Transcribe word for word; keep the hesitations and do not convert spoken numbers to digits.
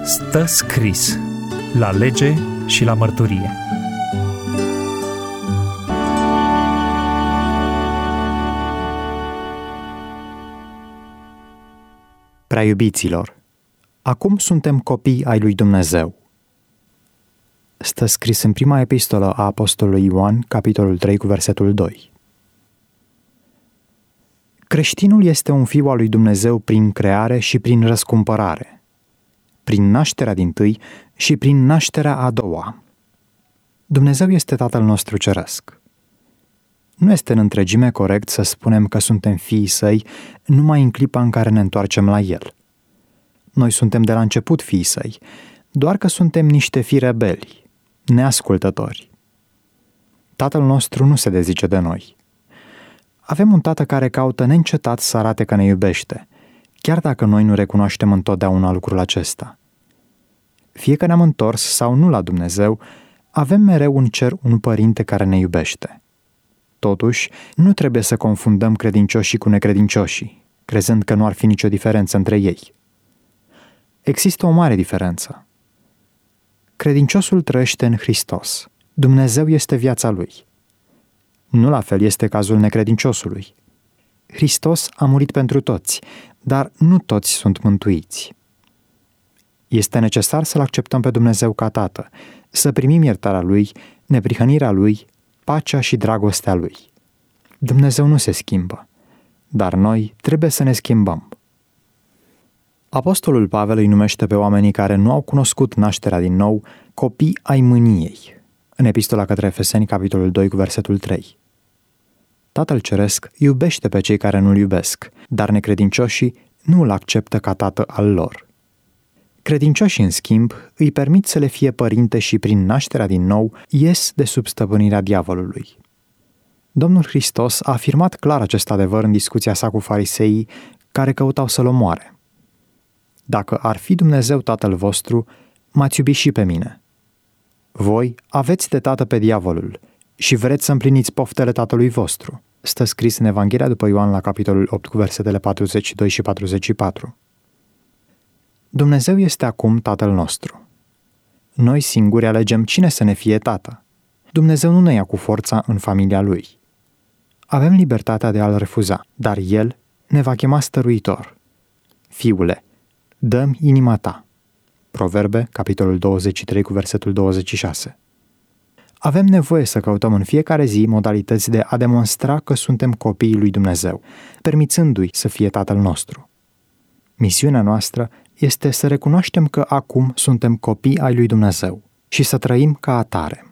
Stă scris la lege și la mărturie. Prea iubiților, acum suntem copii ai lui Dumnezeu. Stă scris în prima epistolă a apostolului Ioan, capitolul trei, cu versetul doi. Creștinul este un fiu al lui Dumnezeu prin creare și prin răscumpărare, prin nașterea dintâi și prin nașterea a doua. Dumnezeu este Tatăl nostru ceresc. Nu este în întregime corect să spunem că suntem fiii săi numai în clipa în care ne întoarcem la El. Noi suntem de la început fiii săi, doar că suntem niște fii rebeli, neascultători. Tatăl nostru nu se dezice de noi. Avem un tată care caută neîncetat să arate că ne iubește, chiar dacă noi nu recunoaștem întotdeauna lucrul acesta. Fie că ne-am întors sau nu la Dumnezeu, avem mereu în cer un părinte care ne iubește. Totuși, nu trebuie să confundăm credincioșii cu necredincioșii, crezând că nu ar fi nicio diferență între ei. Există o mare diferență. Credinciosul trăiește în Hristos. Dumnezeu este viața lui. Nu la fel este cazul necredinciosului. Hristos a murit pentru toți, dar nu toți sunt mântuiți. Este necesar să-L acceptăm pe Dumnezeu ca Tată, să primim iertarea Lui, neprihănirea Lui, pacea și dragostea Lui. Dumnezeu nu se schimbă, dar noi trebuie să ne schimbăm. Apostolul Pavel îi numește pe oamenii care nu au cunoscut nașterea din nou copii ai mâniei, în epistola către Efeseni, capitolul doi, cu versetul trei. Tatăl Ceresc iubește pe cei care nu-L iubesc, dar necredincioșii nu Îl acceptă ca Tată al lor. Credincioșii, în schimb, îi permit să le fie părinte și prin nașterea din nou ies de sub stăpânirea diavolului. Domnul Hristos a afirmat clar acest adevăr în discuția sa cu fariseii care căutau să-L omoare. Dacă ar fi Dumnezeu Tatăl vostru, m-ați iubi și pe mine. Voi aveți de tată pe diavolul și vreți să împliniți poftele tatălui vostru. Stă scris în Evanghelia după Ioan la capitolul opt cu versetele patruzeci și doi și patruzeci și patru. Dumnezeu este acum Tatăl nostru. Noi singuri alegem cine să ne fie tată. Dumnezeu nu ne ia cu forța în familia Lui. Avem libertatea de a-L refuza, dar El ne va chema stăruitor. Fiule, dă-mi inima ta. Proverbe, capitolul douăzeci și trei, cu versetul douăzeci și șase. Avem nevoie să căutăm în fiecare zi modalități de a demonstra că suntem copiii lui Dumnezeu, permițându-i să fie Tatăl nostru. Misiunea noastră este să recunoaștem că acum suntem copii ai lui Dumnezeu și să trăim ca atare.